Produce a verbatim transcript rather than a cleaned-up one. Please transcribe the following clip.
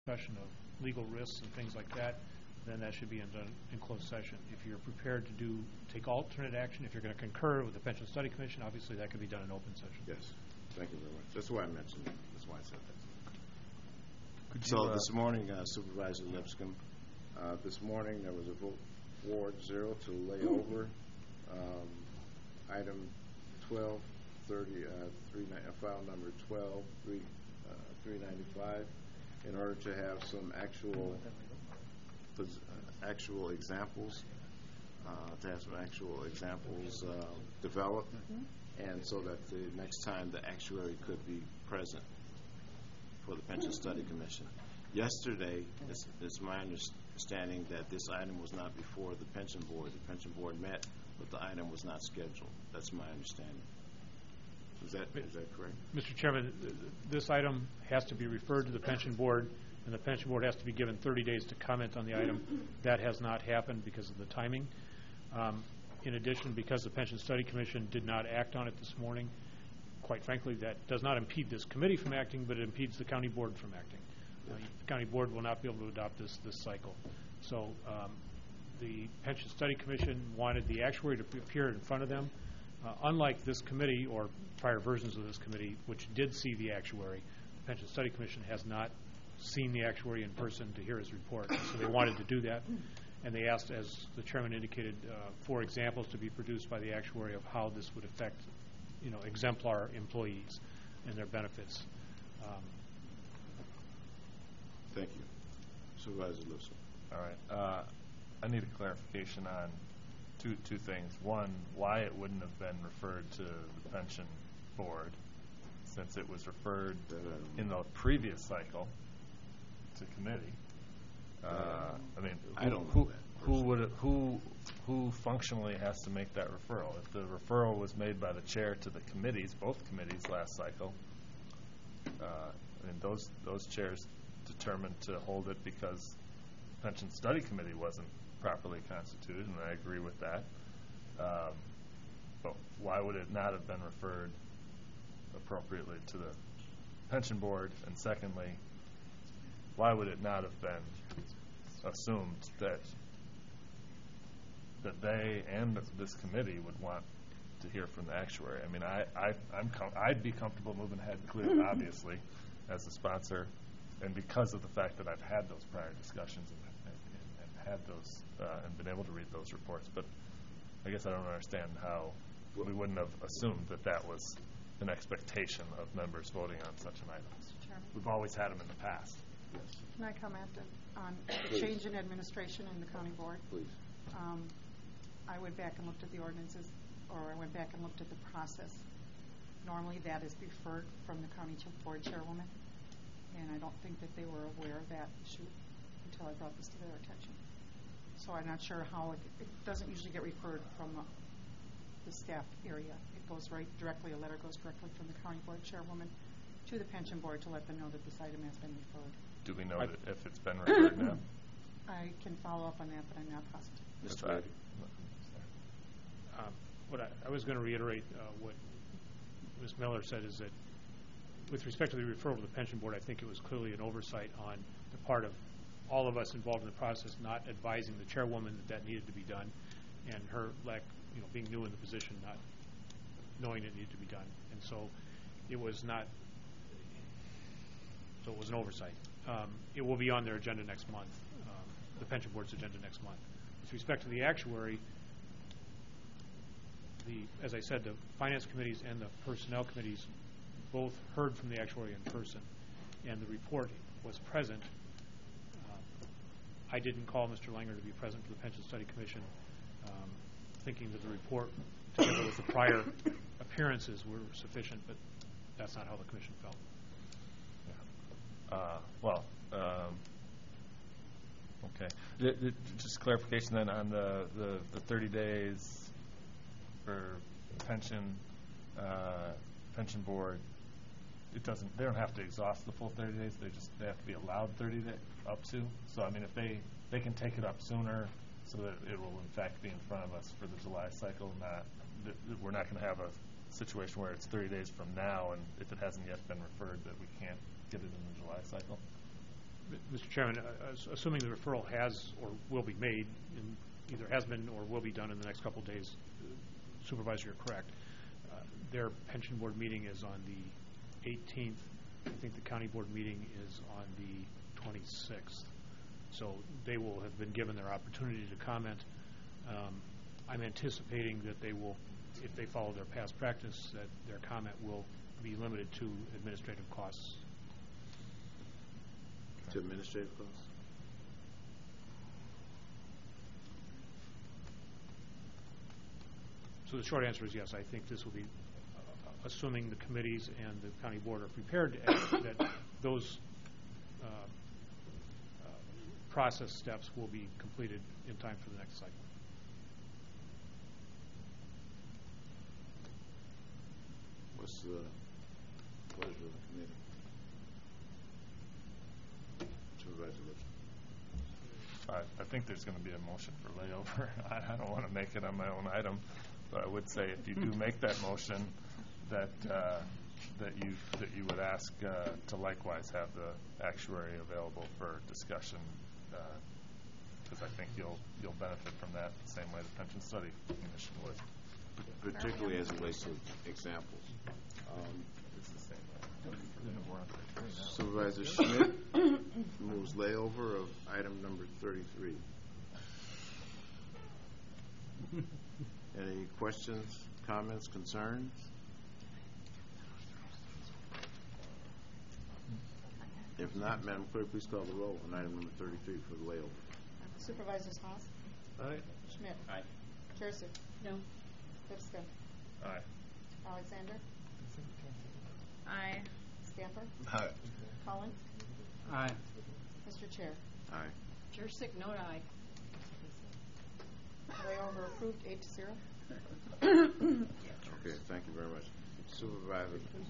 discussion of legal risks and things like that, then that should be in, done in closed session. If you're prepared to do take alternate action, if you're going to concur with the Pension Study Commission, obviously that could be done in open session. Yes. Thank you very much. That's why I mentioned it. That's why I said that. Could so you, uh, this morning, uh, Supervisor Lipscomb, uh, this morning there was a vote four zero to lay over um, item twelve thirty, uh, three, uh, file number twelve three, uh, three ninety-five, in order to have some actual uh, actual examples, uh, to have some actual examples uh, developed, mm-hmm. and so that the next time the actuary could be present for the Pension Study Commission. Yesterday, it's, it's my understanding that this item was not before the Pension Board. The Pension Board met, but the item was not scheduled. That's my understanding. Is that, is that correct? Mister Chairman, th this item has to be referred to the Pension Board, and the Pension Board has to be given thirty days to comment on the item. That has not happened because of the timing. Um, in addition, because the Pension Study Commission did not act on it this morning, quite frankly, that does not impede this committee from acting, but it impedes the county board from acting. Uh, the county board will not be able to adopt this this cycle. So um, the Pension Study Commission wanted the actuary to appear in front of them. Uh, unlike this committee or prior versions of this committee, which did see the actuary, the Pension Study Commission has not seen the actuary in person to hear his report. So they wanted to do that, and they asked, as the chairman indicated, uh, for examples to be produced by the actuary of how this would affect, you know, exemplar employees and their benefits. Um, Thank you. Supervisor Lipson. All right. Uh, I need a clarification on two two things. One, why it wouldn't have been referred to the Pension Board, since it was referred in the previous cycle to committee. Uh, I mean, I don't know who, that who would it, who who functionally has to make that referral? If the referral was made by the chair to the committees, both committees last cycle, uh, I mean, those those chairs determined to hold it because Pension Study Committee wasn't properly constituted, and I agree with that. Um, but why would it not have been referred appropriately to the Pension Board? And secondly, why would it not have been assumed that that they and this committee would want to hear from the actuary? I mean, I, I, I'm com I'd be comfortable moving ahead clearly, obviously, as the sponsor, and because of the fact that I've had those prior discussions and, and, and had those uh, and been able to read those reports. But I guess I don't understand how we wouldn't have assumed that that was an expectation of members voting on such an item. Mister Chairman. We've always had them in the past. Yes. Can I comment on the Please. change in administration in the county board? Please. Um, I went back and looked at the ordinances, or I went back and looked at the process. Normally that is referred from the county board chairwoman, and I don't think that they were aware of that issue until I brought this to their attention. So I'm not sure how, it, it doesn't usually get referred from uh, the staff area. It goes right directly, a letter goes directly from the county board chairwoman to the pension board to let them know that this item has been referred. Do we know that if it's been referred now? I can follow up on that, but I'm not positive. Mister Right. Brady. Um, what I, I was going to reiterate uh, what Miz Miller said is that with respect to the referral to the pension board, I think it was clearly an oversight on the part of all of us involved in the process, not advising the chairwoman that that needed to be done, and her lack, you know, being new in the position, not knowing it needed to be done, and so it was not. So it was an oversight. Um, it will be on their agenda next month, um, the pension board's agenda next month. With respect to the actuary, the, as I said, the finance committees and the personnel committees both heard from the actuary in person, and the report was present. Uh, I didn't call Mister Langer to be present for the Pension Study Commission, um, thinking that the report, together with the prior appearances, were sufficient, but that's not how the commission felt. Uh, well, um, okay. D d just clarification then on the, the, the thirty days for pension uh, pension board. It doesn't. They don't have to exhaust the full thirty days. They just they have to be allowed thirty days up to. So I mean, if they they can take it up sooner, so that it will in fact be in front of us for the July cycle. Not th th we're not going to have a situation where it's thirty days from now, and if it hasn't yet been referred, that we can't get it in the July cycle. Mister Chairman, uh, ass- assuming the referral has or will be made, and either has been or will be done in the next couple of days, uh, Supervisor, you're correct. Uh, Their pension board meeting is on the eighteenth. I think the county board meeting is on the twenty-sixth. So they will have been given their opportunity to comment. Um, I'm anticipating that they will, if they follow their past practice, that their comment will be limited to administrative costs. To administrative costs? So the short answer is yes. I think this will be, uh, assuming the committees and the county board are prepared to act, that those uh, uh, process steps will be completed in time for the next cycle. What's the pleasure of the committee? Supervisor Lipscomb. I, I think there's going to be a motion for layover. I, I don't want to make it on my own item, but I would say if you do make that motion, that uh, that you that you would ask uh, to likewise have the actuary available for discussion, because I think you'll you'll benefit from that the same way the Pension Study Commission would. Particularly as it relates to examples. Um, It's the same way. We're on thirty-three now. Supervisor Schmidt moves layover of item number thirty-three. Any questions, comments, concerns? If not, Madam Clerk, please call the roll on item number thirty-three for the layover. Supervisors Haas? Aye. Schmidt? Aye. Jurassic? No. Lipscomb? Aye. Alexander? Aye. Scamper? Aye. Collins? Aye. Mister Chair? Aye. Jurassic, no aye. Layover approved, eight to zero. Okay, thank you very much. Supervisor